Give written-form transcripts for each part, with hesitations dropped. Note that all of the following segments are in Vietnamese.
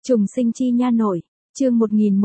Trùng sinh chi nha nội, chương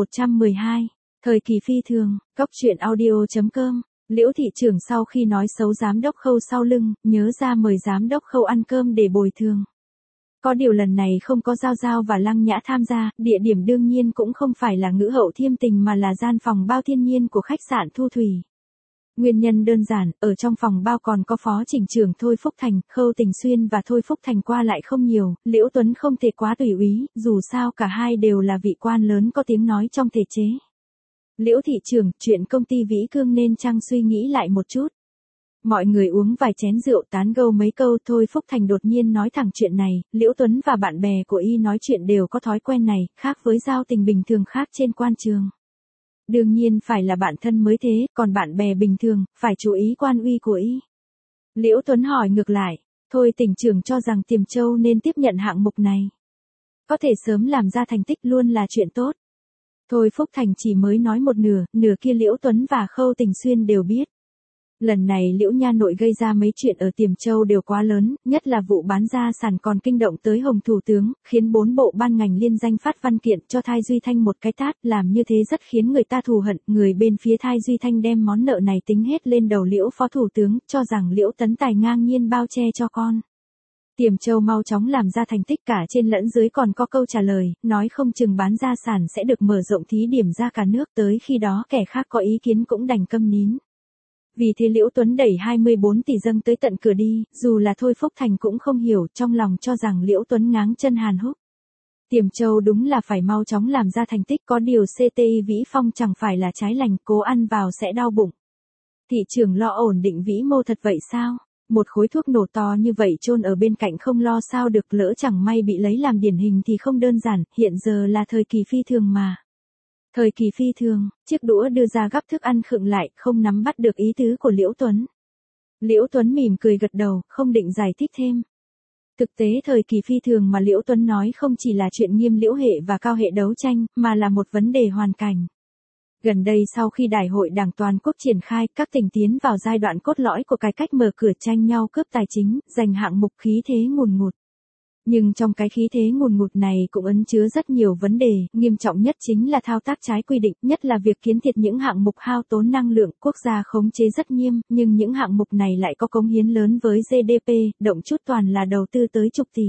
1112, thời kỳ phi thường, góc truyện audio.com. Liễu thị trưởng sau khi nói xấu giám đốc Khâu sau lưng, nhớ ra mời giám đốc Khâu ăn cơm để bồi thường. Có điều lần này không có Giao Giao và Lăng Nhã tham gia, địa điểm đương nhiên cũng không phải là Ngữ Hậu Thiêm Tình mà là gian phòng bao thiên nhiên của khách sạn Thu Thủy. Nguyên nhân đơn giản, ở trong phòng bao còn có phó chỉnh trưởng Thôi Phúc Thành, Khâu Tình Xuyên và Thôi Phúc Thành qua lại không nhiều, Liễu Tuấn không thể quá tùy úy, dù sao cả hai đều là vị quan lớn có tiếng nói trong thể chế. Liễu thị trưởng, chuyện công ty Vĩ Cương nên chăng suy nghĩ lại một chút. Mọi người uống vài chén rượu tán gẫu mấy câu. Thôi Phúc Thành đột nhiên nói thẳng chuyện này, Liễu Tuấn và bạn bè của y nói chuyện đều có thói quen này, khác với giao tình bình thường khác trên quan trường. Đương nhiên phải là bạn thân mới thế, còn bạn bè bình thường, phải chú ý quan uy của y. Liễu Tuấn hỏi ngược lại, Thôi tỉnh trưởng cho rằng Tiềm Châu nên tiếp nhận hạng mục này. Có thể sớm làm ra thành tích luôn là chuyện tốt. Thôi Phúc Thành chỉ mới nói một nửa, nửa kia Liễu Tuấn và Khâu Tình Xuyên đều biết. Lần này Liễu nha nội gây ra mấy chuyện ở Tiềm Châu đều quá lớn, nhất là vụ bán gia sản còn kinh động tới Hồng Thủ tướng, khiến 4 bộ ban ngành liên danh phát văn kiện cho Thai Duy Thanh một cái tát, làm như thế rất khiến người ta thù hận, người bên phía Thai Duy Thanh đem món nợ này tính hết lên đầu Liễu phó thủ tướng, cho rằng Liễu Tấn Tài ngang nhiên bao che cho con. Tiềm Châu mau chóng làm ra thành tích, cả trên lẫn dưới còn có câu trả lời, nói không chừng bán gia sản sẽ được mở rộng thí điểm ra cả nước, tới khi đó kẻ khác có ý kiến cũng đành câm nín. Vì thế Liễu Tuấn đẩy 24 tỷ dâng tới tận cửa đi, dù là Thôi Phúc Thành cũng không hiểu, trong lòng cho rằng Liễu Tuấn ngáng chân hàn húc. Tiềm Châu đúng là phải mau chóng làm ra thành tích, có điều CTI Vĩ Phong chẳng phải là trái lành, cố ăn vào sẽ đau bụng. Thị trường lo ổn định vĩ mô thật vậy sao? Một khối thuốc nổ to như vậy chôn ở bên cạnh không lo sao được, lỡ chẳng may bị lấy làm điển hình thì không đơn giản, hiện giờ là thời kỳ phi thường mà. Thời kỳ phi thường, chiếc đũa đưa ra gắp thức ăn khựng lại, không nắm bắt được ý tứ của Liễu Tuấn. Liễu Tuấn mỉm cười gật đầu, không định giải thích thêm. Thực tế thời kỳ phi thường mà Liễu Tuấn nói không chỉ là chuyện Nghiêm Liễu hệ và Cao hệ đấu tranh, mà là một vấn đề hoàn cảnh. Gần đây sau khi Đại hội Đảng toàn quốc triển khai, các tỉnh tiến vào giai đoạn cốt lõi của cải cách mở cửa tranh nhau cướp tài chính, giành hạng mục khí thế ngùn ngụt. Nhưng trong cái khí thế ngùn ngụt này cũng ẩn chứa rất nhiều vấn đề, nghiêm trọng nhất chính là thao tác trái quy định, nhất là việc kiến thiệt những hạng mục hao tốn năng lượng, quốc gia khống chế rất nghiêm, nhưng những hạng mục này lại có cống hiến lớn với GDP, động chút toàn là đầu tư tới chục tỷ.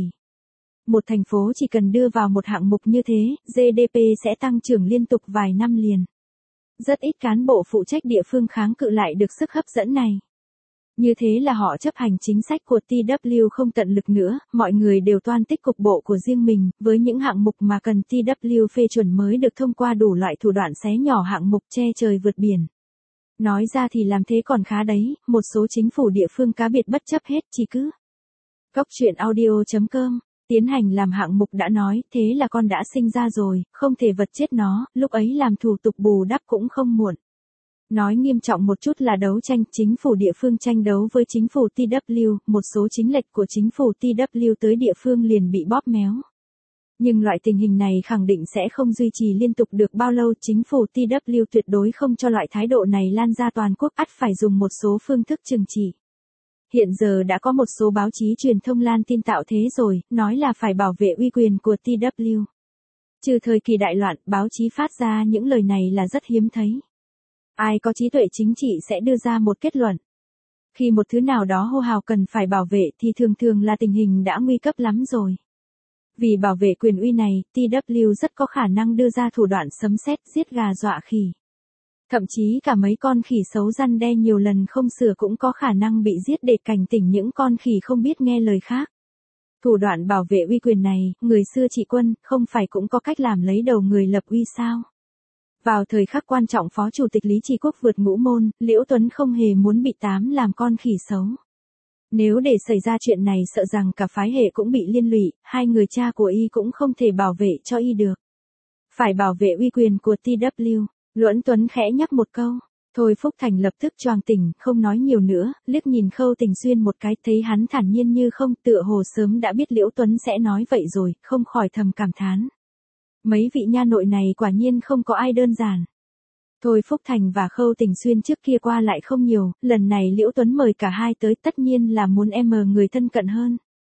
Một thành phố chỉ cần đưa vào một hạng mục như thế, GDP sẽ tăng trưởng liên tục vài năm liền. Rất ít cán bộ phụ trách địa phương kháng cự lại được sức hấp dẫn này. Như thế là họ chấp hành chính sách của TW không tận lực nữa, mọi người đều toan tích cục bộ của riêng mình, với những hạng mục mà cần TW phê chuẩn mới được thông qua đủ loại thủ đoạn xé nhỏ hạng mục che trời vượt biển. Nói ra thì làm thế còn khá đấy, một số chính phủ địa phương cá biệt bất chấp hết, chỉ cứ. Góc truyện audio.com, tiến hành làm hạng mục đã nói, thế là con đã sinh ra rồi, không thể vật chết nó, lúc ấy làm thủ tục bù đắp cũng không muộn. Nói nghiêm trọng một chút là đấu tranh, chính phủ địa phương tranh đấu với chính phủ TW, một số chính lệch của chính phủ TW tới địa phương liền bị bóp méo. Nhưng loại tình hình này khẳng định sẽ không duy trì liên tục được bao lâu, chính phủ TW tuyệt đối không cho loại thái độ này lan ra toàn quốc, ắt phải dùng một số phương thức trừng trị. Hiện giờ đã có một số báo chí truyền thông lan tin tạo thế rồi, nói là phải bảo vệ uy quyền của TW. Trừ thời kỳ đại loạn, báo chí phát ra những lời này là rất hiếm thấy. Ai có trí tuệ chính trị sẽ đưa ra một kết luận. Khi một thứ nào đó hô hào cần phải bảo vệ thì thường thường là tình hình đã nguy cấp lắm rồi. Vì bảo vệ quyền uy này, TW rất có khả năng đưa ra thủ đoạn sấm sét giết gà dọa khỉ. Thậm chí cả mấy con khỉ xấu răn đe nhiều lần không sửa cũng có khả năng bị giết để cảnh tỉnh những con khỉ không biết nghe lời khác. Thủ đoạn bảo vệ uy quyền này, người xưa trị quân, không phải cũng có cách làm lấy đầu người lập uy sao? Vào thời khắc quan trọng Phó Chủ tịch Lý Trì Quốc vượt ngũ môn, Liễu Tuấn không hề muốn bị tám làm con khỉ xấu. Nếu để xảy ra chuyện này sợ rằng cả phái hệ cũng bị liên lụy, hai người cha của y cũng không thể bảo vệ cho y được. Phải bảo vệ uy quyền của TW, Liễu Tuấn khẽ nhắc một câu. Thôi Phúc Thành lập tức choàng tỉnh, không nói nhiều nữa, liếc nhìn Khâu Tình Xuyên một cái, thấy hắn thản nhiên như không, tựa hồ sớm đã biết Liễu Tuấn sẽ nói vậy rồi, không khỏi thầm cảm thán. Mấy vị nha nội này quả nhiên không có ai đơn giản. Thôi Phúc Thành và Khâu Tình Xuyên trước kia qua lại không nhiều, lần này Liễu Tuấn mời cả hai tới tất nhiên là muốn người thân cận hơn.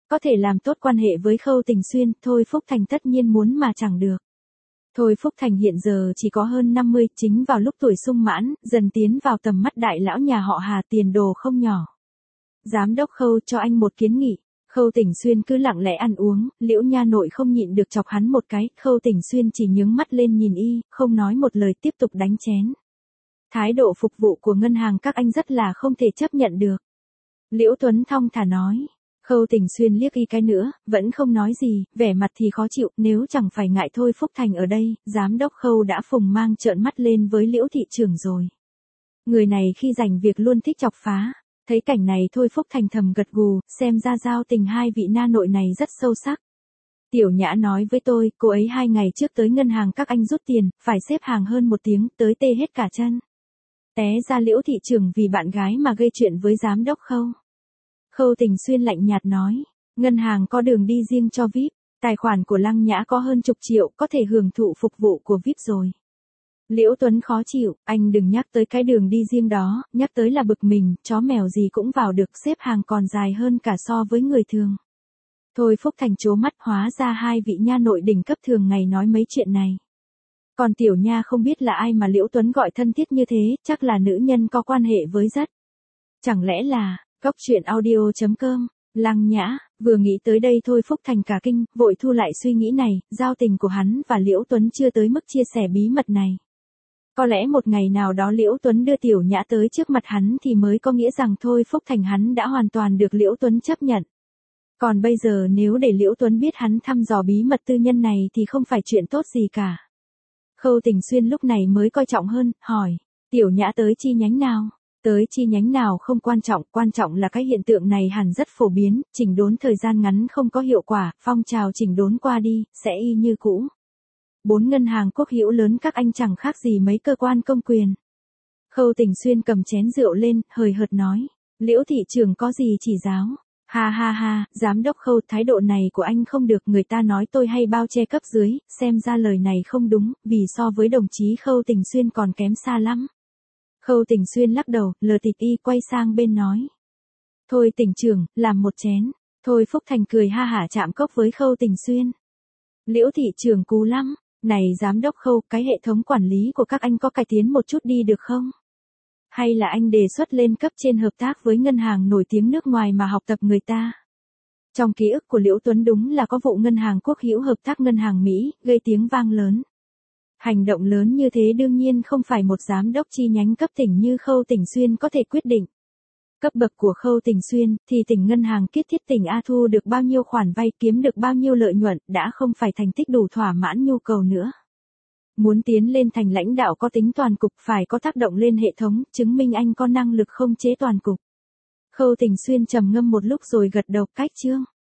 Có thể làm tốt quan hệ với Khâu Tình Xuyên, Thôi Phúc Thành tất nhiên muốn mà chẳng được. Thôi Phúc Thành hiện giờ chỉ có hơn 50, chính vào lúc tuổi sung mãn, dần tiến vào tầm mắt đại lão nhà họ Hà, tiền đồ không nhỏ. Giám đốc Khâu cho anh một kiến nghị. Khâu Tình Xuyên cứ lặng lẽ ăn uống, Liễu nha nội không nhịn được chọc hắn một cái, Khâu Tình Xuyên chỉ nhướng mắt lên nhìn y, không nói một lời tiếp tục đánh chén. Thái độ phục vụ của ngân hàng các anh rất là không thể chấp nhận được. Liễu Tuấn thong thả nói. Khâu Tình Xuyên liếc y cái nữa, vẫn không nói gì, vẻ mặt thì khó chịu, nếu chẳng phải ngại Thôi Phúc Thành ở đây, giám đốc Khâu đã phùng mang trợn mắt lên với Liễu thị trưởng rồi. Người này khi rảnh việc luôn thích chọc phá. Thấy cảnh này Thôi Phúc Thành thầm gật gù, xem ra giao tình hai vị na nội này rất sâu sắc. Tiểu Nhã nói với tôi, cô ấy 2 ngày trước tới ngân hàng các anh rút tiền, phải xếp hàng hơn 1 tiếng, tới tê hết cả chân. Té ra Liễu thị trưởng vì bạn gái mà gây chuyện với giám đốc Khâu. Khâu Tình Xuyên lạnh nhạt nói, ngân hàng có đường đi riêng cho VIP, tài khoản của Lăng Nhã có hơn chục triệu, có thể hưởng thụ phục vụ của VIP rồi. Liễu Tuấn khó chịu, anh đừng nhắc tới cái đường đi riêng đó, nhắc tới là bực mình, chó mèo gì cũng vào được, xếp hàng còn dài hơn cả so với người thường. Thôi Phúc Thành trố mắt, hóa ra hai vị nha nội đỉnh cấp thường ngày nói mấy chuyện này. Còn tiểu nha không biết là ai mà Liễu Tuấn gọi thân thiết như thế, chắc là nữ nhân có quan hệ với rất. Chẳng lẽ là, Cóc Truyện Audio.com, Lăng Nhã, vừa nghĩ tới đây Thôi Phúc Thành cả kinh, vội thu lại suy nghĩ này, giao tình của hắn và Liễu Tuấn chưa tới mức chia sẻ bí mật này. Có lẽ một ngày nào đó Liễu Tuấn đưa Tiểu Nhã tới trước mặt hắn thì mới có nghĩa rằng Thôi Phúc Thành hắn đã hoàn toàn được Liễu Tuấn chấp nhận. Còn bây giờ nếu để Liễu Tuấn biết hắn thăm dò bí mật tư nhân này thì không phải chuyện tốt gì cả. Khâu Tình Xuyên lúc này mới coi trọng hơn, hỏi, Tiểu Nhã tới chi nhánh nào? Tới chi nhánh nào không quan trọng là cái hiện tượng này hẳn rất phổ biến, chỉnh đốn thời gian ngắn không có hiệu quả, phong trào chỉnh đốn qua đi, sẽ y như cũ. 4 ngân hàng quốc hữu lớn các anh chẳng khác gì mấy cơ quan công quyền. Khâu Tình Xuyên cầm chén rượu lên, hời hợt nói, Liễu thị trưởng có gì chỉ giáo. Ha ha ha, giám đốc Khâu, thái độ này của anh không được, người ta nói tôi hay bao che cấp dưới, xem ra lời này không đúng, vì so với đồng chí Khâu Tình Xuyên còn kém xa lắm. Khâu Tình Xuyên lắc đầu, lờ tịt y quay sang bên nói. Thôi tỉnh trưởng, làm một chén. Thôi Phúc Thành cười ha hả chạm cốc với Khâu Tình Xuyên. Liễu thị trưởng cú lắm. Này giám đốc Khâu, cái hệ thống quản lý của các anh có cải tiến một chút đi được không? Hay là anh đề xuất lên cấp trên hợp tác với ngân hàng nổi tiếng nước ngoài mà học tập người ta? Trong ký ức của Liễu Tuấn đúng là có vụ ngân hàng quốc hữu hợp tác ngân hàng Mỹ, gây tiếng vang lớn. Hành động lớn như thế đương nhiên không phải một giám đốc chi nhánh cấp tỉnh như Khâu Tình Xuyên có thể quyết định. Cấp bậc của Khâu Tình Xuyên thì tỉnh ngân hàng Kiết Thiết tỉnh A thu được bao nhiêu khoản vay, kiếm được bao nhiêu lợi nhuận đã không phải thành tích đủ thỏa mãn nhu cầu nữa. Muốn tiến lên thành lãnh đạo có tính toàn cục phải có tác động lên hệ thống, chứng minh anh có năng lực khống chế toàn cục. Khâu Tình Xuyên trầm ngâm một lúc rồi gật đầu, cách chương.